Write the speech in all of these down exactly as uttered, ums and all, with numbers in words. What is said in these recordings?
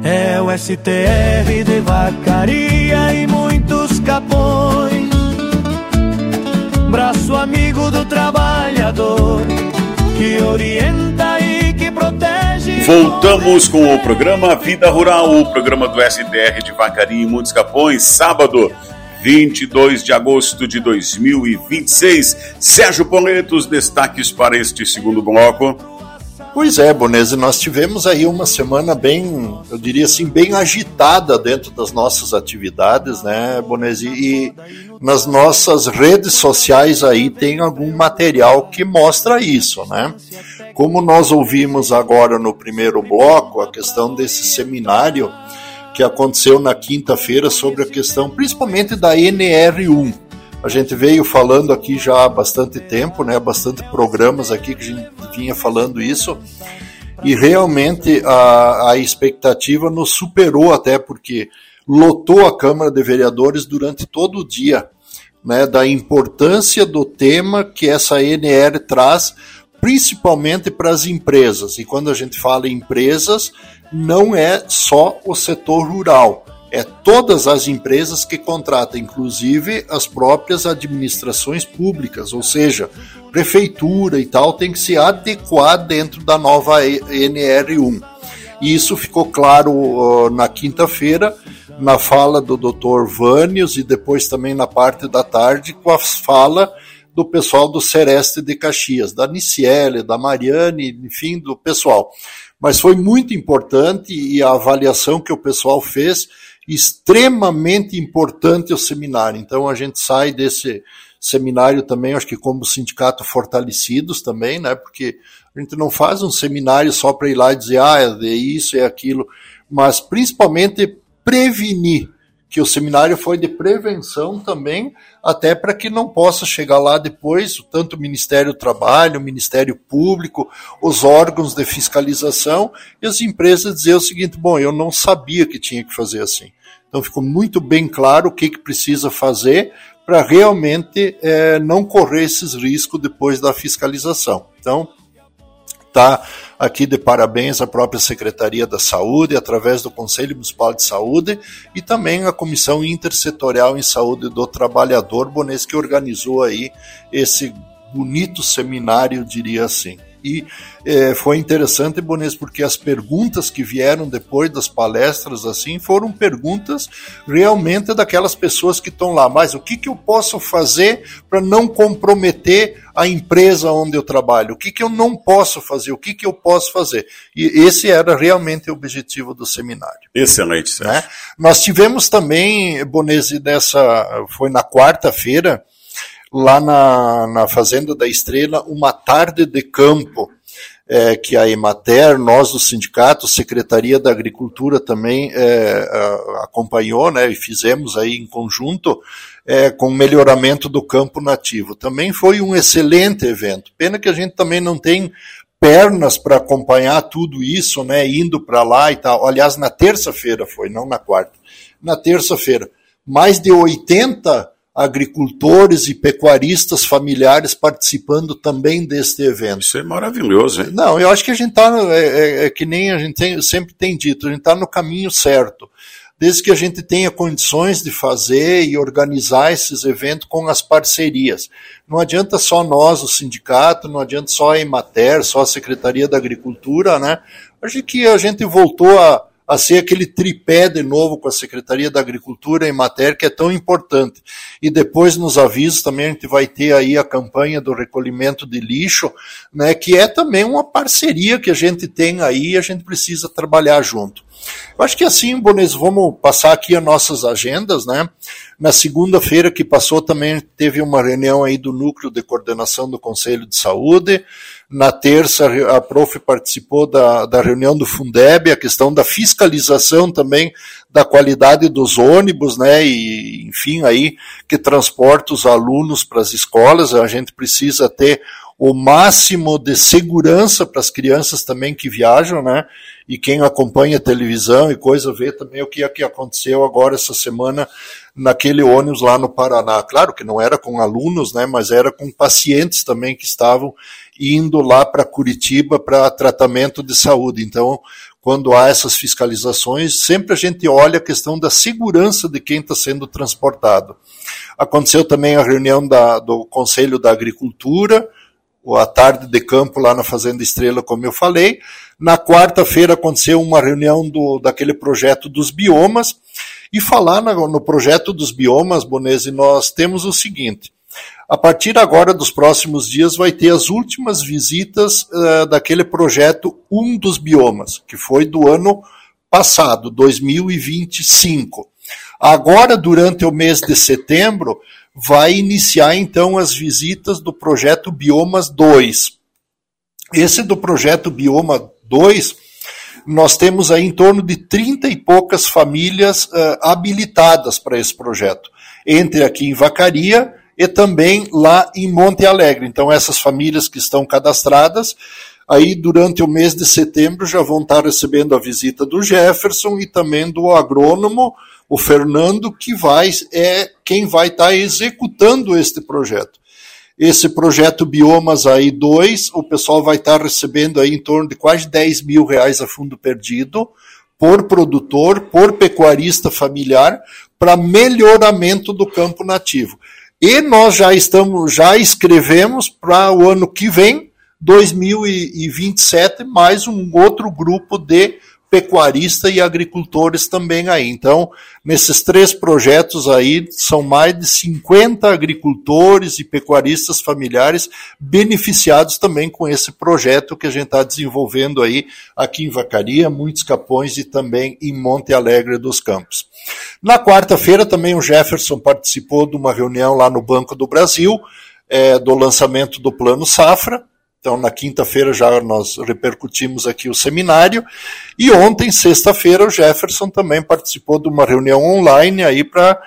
É o S T R de Vacaria e muitos capões, braço amigo do trabalhador, que orienta e que protege. Voltamos com o programa Vida Rural, o programa do S T R de Vacaria e muitos capões, sábado, vinte e dois de agosto de dois mil e vinte e seis. Sérgio Poleto, os destaques para este segundo bloco. Pois é, Bonese, nós tivemos aí uma semana bem, eu diria assim, bem agitada dentro das nossas atividades, né, Bonese? E nas nossas redes sociais aí tem algum material que mostra isso, né? Como nós ouvimos agora no primeiro bloco, a questão desse seminário que aconteceu na quinta-feira sobre a questão principalmente da N R um. A gente veio falando aqui já há bastante tempo, né, bastante programas aqui que a gente vinha falando isso, e realmente a, a expectativa nos superou até, porque lotou a Câmara de Vereadores durante todo o dia, né, da importância do tema que essa N R traz, principalmente para as empresas. E quando a gente fala em empresas, não é só o setor rural, é todas as empresas que contratam, inclusive as próprias administrações públicas, ou seja, prefeitura e tal, tem que se adequar dentro da nova N R um. E isso ficou claro uh, na quinta-feira, na fala do doutor Vânios, e depois também na parte da tarde, com a fala do pessoal do Sereste de Caxias, da Niciele, da Mariane, enfim, do pessoal. Mas foi muito importante, e a avaliação que o pessoal fez, extremamente importante o seminário. Então a gente sai desse seminário também, acho que como sindicato fortalecidos também, né? Porque a gente não faz um seminário só para ir lá e dizer, ah, é isso, é aquilo, mas principalmente prevenir, que o seminário foi de prevenção também, até para que não possa chegar lá depois, tanto o Ministério do Trabalho, o Ministério Público, os órgãos de fiscalização, e as empresas dizer o seguinte, bom, eu não sabia que tinha que fazer assim. Então ficou muito bem claro o que, que precisa fazer para realmente é, não correr esses riscos depois da fiscalização. Então, está aqui de parabéns à própria Secretaria da Saúde, através do Conselho Municipal de Saúde, e também a Comissão Intersetorial em Saúde do Trabalhador, Bonês, que organizou aí esse bonito seminário, diria assim. E eh, foi interessante, Bonês, porque as perguntas que vieram depois das palestras assim foram perguntas realmente daquelas pessoas que estão lá. Mas o que, que eu posso fazer para não comprometer a empresa onde eu trabalho? O que, que eu não posso fazer? O que, que eu posso fazer? E esse era realmente o objetivo do seminário. Excelente, Sérgio. Né? Nós tivemos também, Bonês, dessa, foi na quarta-feira, lá na, na Fazenda da Estrela, uma tarde de campo, é, que a Emater, nós do sindicato, Secretaria da Agricultura também é, acompanhou, né, e fizemos aí em conjunto, é, com o melhoramento do campo nativo. Também foi um excelente evento. Pena que a gente também não tem pernas para acompanhar tudo isso, né, indo para lá e tal. Aliás, na terça-feira foi, não na quarta. Na terça-feira, mais de oitenta agricultores e pecuaristas familiares participando também deste evento. Isso é maravilhoso, hein? Não, eu acho que a gente está, é, é, é que nem a gente tem, sempre tem dito, a gente está no caminho certo. Desde que a gente tenha condições de fazer e organizar esses eventos com as parcerias. Não adianta só nós, o sindicato, não adianta só a Emater, só a Secretaria da Agricultura, né? Acho que a gente voltou a a ser aquele tripé de novo com a Secretaria da Agricultura e Emater, que é tão importante. E depois nos avisos também a gente vai ter aí a campanha do recolhimento de lixo, né, que é também uma parceria que a gente tem aí e a gente precisa trabalhar junto. Eu acho que assim, Bonês, vamos passar aqui as nossas agendas, né? Na segunda-feira que passou também teve uma reunião aí do Núcleo de Coordenação do Conselho de Saúde. Na terça, a prof participou da, da reunião do Fundeb, a questão da fiscalização também da qualidade dos ônibus, né, e enfim, aí, que transporta os alunos para as escolas. A gente precisa ter o máximo de segurança para as crianças também que viajam, né, e quem acompanha a televisão e coisa vê também o que, é que aconteceu agora essa semana naquele ônibus lá no Paraná. Claro que não era com alunos, né, mas era com pacientes também que estavam indo lá para Curitiba para tratamento de saúde. Então, quando há essas fiscalizações, sempre a gente olha a questão da segurança de quem está sendo transportado. Aconteceu também a reunião da, do Conselho da Agricultura, a tarde de campo lá na Fazenda Estrela, como eu falei. Na quarta-feira aconteceu uma reunião do, daquele projeto dos biomas, e falar no, no projeto dos biomas, Bonese, nós temos o seguinte: a partir agora dos próximos dias vai ter as últimas visitas uh, daquele projeto um dos biomas, que foi do ano passado, dois mil e vinte e cinco. Agora, durante o mês de setembro, vai iniciar então as visitas do projeto Biomas dois. Esse do projeto Bioma dois, nós temos aí em torno de trinta e poucas famílias uh, habilitadas para esse projeto, entre aqui em Vacaria e também lá em Monte Alegre. Então essas famílias que estão cadastradas, aí durante o mês de setembro já vão estar recebendo a visita do Jefferson e também do agrônomo, o Fernando, que vai, é quem vai estar executando este projeto. Esse projeto Biomas aí dois, o pessoal vai estar recebendo aí em torno de quase dez mil reais a fundo perdido por produtor, por pecuarista familiar, para melhoramento do campo nativo. E nós já estamos, já escrevemos para o ano que vem, dois mil e vinte e sete, mais um outro grupo de pecuaristas e agricultores também aí. Então, nesses três projetos aí, são mais de cinquenta agricultores e pecuaristas familiares beneficiados também com esse projeto que a gente está desenvolvendo aí aqui em Vacaria, Muitos Capões e também em Monte Alegre dos Campos. Na quarta-feira também o Jefferson participou de uma reunião lá no Banco do Brasil, é, do lançamento do Plano Safra. Então, na quinta-feira já nós repercutimos aqui o seminário, e ontem, sexta-feira, o Jefferson também participou de uma reunião online aí para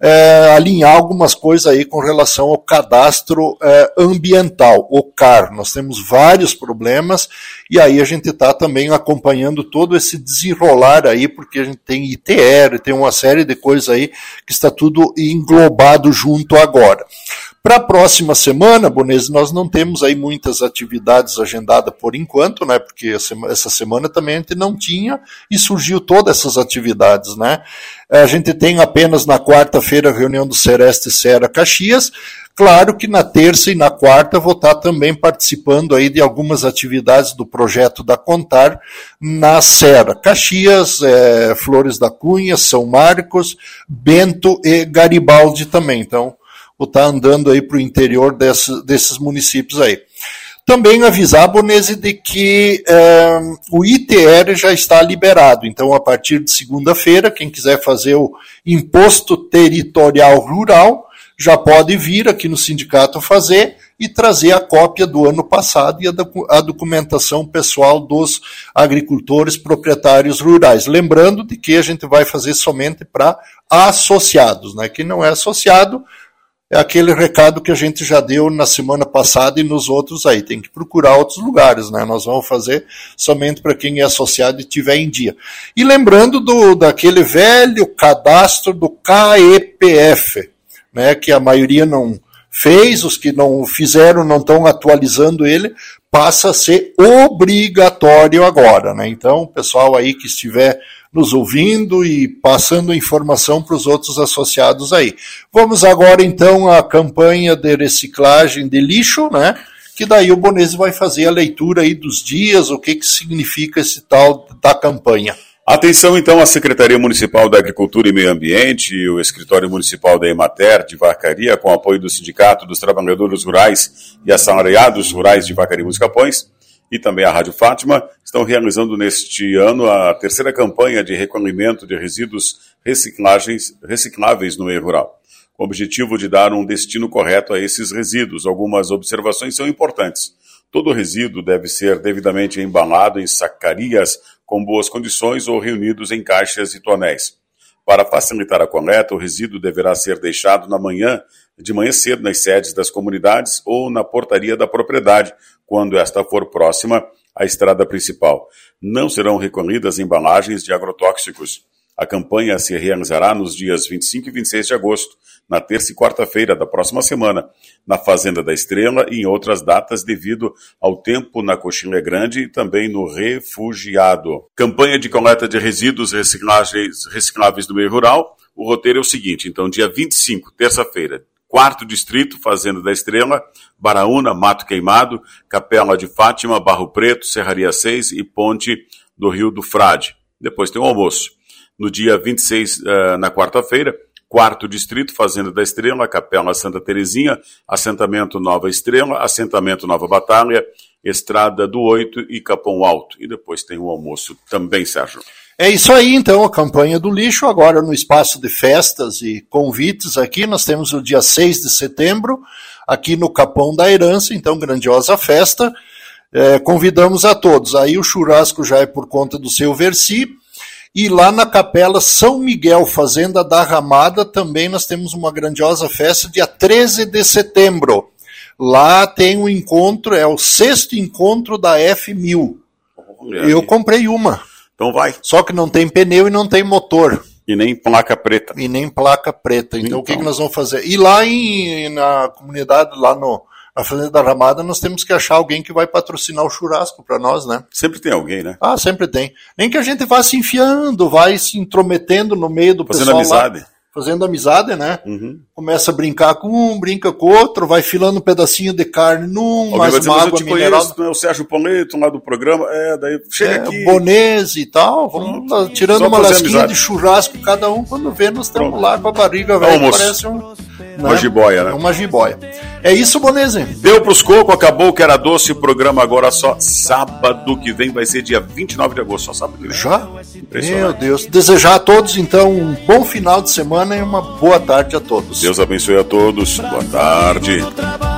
é, alinhar algumas coisas aí com relação ao cadastro é, ambiental, o C A R. Nós temos vários problemas, e aí a gente está também acompanhando todo esse desenrolar aí, porque a gente tem I T R, tem uma série de coisas aí que está tudo englobado junto agora. Para a próxima semana, Bonese, nós não temos aí muitas atividades agendadas por enquanto, né? Porque essa semana também a gente não tinha e surgiu todas essas atividades, né? A gente tem apenas na quarta-feira a reunião do Sereste Sera Caxias. Claro que na terça e na quarta vou estar também participando aí de algumas atividades do projeto da Contar na Serra Caxias, é, Flores da Cunha, São Marcos, Bento e Garibaldi também. Então, vou estar andando aí para o interior desse, desses municípios aí. Também avisar, Bonese, de que é, o I T R já está liberado. Então, a partir de segunda-feira, quem quiser fazer o Imposto Territorial Rural, já pode vir aqui no sindicato fazer e trazer a cópia do ano passado e a, docu- a documentação pessoal dos agricultores proprietários rurais. Lembrando de que a gente vai fazer somente para associados, né? Quem não é associado, é aquele recado que a gente já deu na semana passada e nos outros aí. Tem que procurar outros lugares, né? Nós vamos fazer somente para quem é associado e tiver em dia. E lembrando do, daquele velho cadastro do K E P F, né? Que a maioria não fez, os que não fizeram não estão atualizando ele, passa a ser obrigatório agora, né? Então, o pessoal aí que estiver nos ouvindo e passando a informação para os outros associados aí. Vamos agora, então, à campanha de reciclagem de lixo, né? Que daí o Bonese vai fazer a leitura aí dos dias, o que que significa esse tal da campanha. Atenção, então, à Secretaria Municipal da Agricultura e Meio Ambiente e o Escritório Municipal da Emater de Vacaria, com apoio do Sindicato dos Trabalhadores Rurais e Assalariados Rurais de Vacaria e Muitos Capões, e também a Rádio Fátima, estão realizando neste ano a terceira campanha de recolhimento de resíduos reciclagens, recicláveis no meio rural, com o objetivo de dar um destino correto a esses resíduos. Algumas observações são importantes. Todo resíduo deve ser devidamente embalado em sacarias com boas condições ou reunidos em caixas e tonéis. Para facilitar a coleta, o resíduo deverá ser deixado na manhã, de manhã cedo nas sedes das comunidades ou na portaria da propriedade, quando esta for próxima à estrada principal. Não serão recolhidas embalagens de agrotóxicos. A campanha se realizará nos dias vinte e cinco e vinte e seis de agosto, na terça e quarta-feira da próxima semana, na Fazenda da Estrela e em outras datas devido ao tempo na Coxilha Grande e também no Refugiado. Campanha de coleta de resíduos recicláveis, recicláveis do meio rural. O roteiro é o seguinte, então, dia vinte e cinco, terça-feira, Quarto Distrito, Fazenda da Estrela, Baraúna, Mato Queimado, Capela de Fátima, Barro Preto, Serraria seis e Ponte do Rio do Frade. Depois tem o almoço. No dia vinte e seis, uh, na quarta-feira, Quarto Distrito, Fazenda da Estrela, Capela Santa Terezinha, Assentamento Nova Estrela, Assentamento Nova Batalha, Estrada do Oito e Capão Alto. E depois tem o almoço também, Sérgio. É isso aí, então, a campanha do lixo, agora no espaço de festas e convites aqui, nós temos o dia seis de setembro, aqui no Capão da Herança, então, grandiosa festa, é, convidamos a todos. Aí o churrasco já é por conta do seu Versi, e lá na Capela São Miguel, Fazenda da Ramada, também nós temos uma grandiosa festa, dia treze de setembro. Lá tem um encontro, é o sexto encontro da F mil. Eu comprei uma. Então vai. Só que não tem pneu e não tem motor. E nem placa preta. E nem placa preta. Então, então. O que, que nós vamos fazer? E lá em, na comunidade, lá no, na Fazenda da Ramada, nós temos que achar alguém que vai patrocinar o churrasco para nós, né? Sempre tem alguém, né? Ah, sempre tem. Nem que a gente vá se enfiando, vai se intrometendo no meio do Fazendo pessoal amizade. Lá. Fazendo amizade, né? Uhum. Começa a brincar com um, brinca com o outro, vai filando um pedacinho de carne num, mais dizer, uma mas água eu te mineral. Conheço, tu é o Sérgio Poleto lá do programa, é, daí chega é, aqui. Bonese e tal, vamos tá tirando Só uma fazer lasquinha amizade. de churrasco cada um, quando vê, nós estamos lá com a barriga velha, parece um, uma né? jiboia, né? Uma jiboia. É isso, Bonese? Deu pros cocos, acabou o que era doce, o programa agora só sábado que vem, vai ser dia vinte e nove de agosto, só sábado que vem. Já? Meu Deus. Desejar a todos, então, um bom final de semana e uma boa tarde a todos. Deus abençoe a todos. Boa tarde.